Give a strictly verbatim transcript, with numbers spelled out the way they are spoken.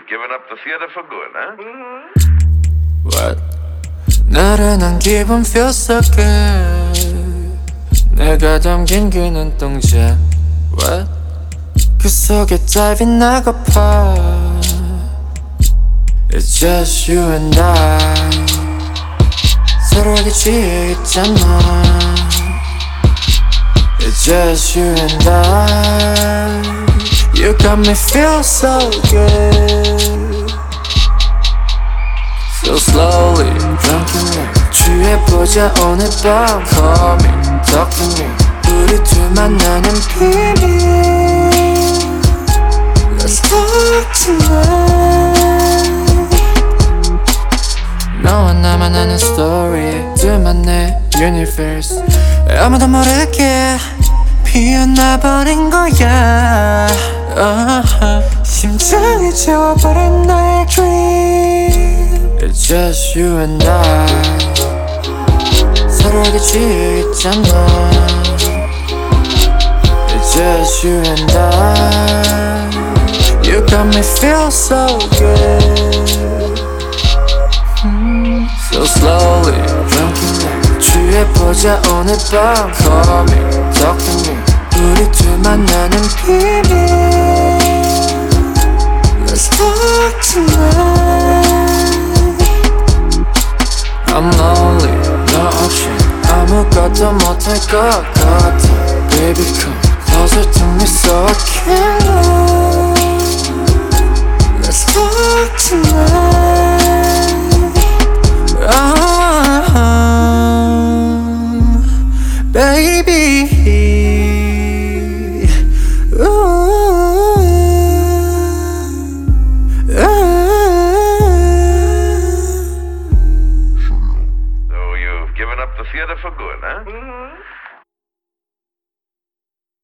you've given up the theater for good, huh? What? 나른한 기분 feels so good. 내가 담긴 그 눈동자. What? 그 속에 diving 나고파. It's just you and I. 서로에게 취해 있잖아. It's just you and I. You got me feel so good. So slowly, drunkenly 취해보자 오늘 밤. Call me, talk to me. 우리 둘 만나는 비밀. Let's talk tonight. 너와 나만 아는 story. 둘만의 universe. 아무도 모르게 피어나버린 거야. uh-huh. 심장이 채워버린 나의 dream. It's just you and I. 서로에게 취해 있잖아. It's just you and I. You got me feel so good. mm. So slowly, drunkenly 취해보자 오늘 밤. Call me, talk to me. 우리 둘 만나는 비밀. Let's talk tonight. I'm lonely, 너 없이 아무것도 못할 것 같아. Baby come closer to me so I can love. Let's talk tonight. uh-huh. Baby, ooh, So you've given up the theater for good, huh?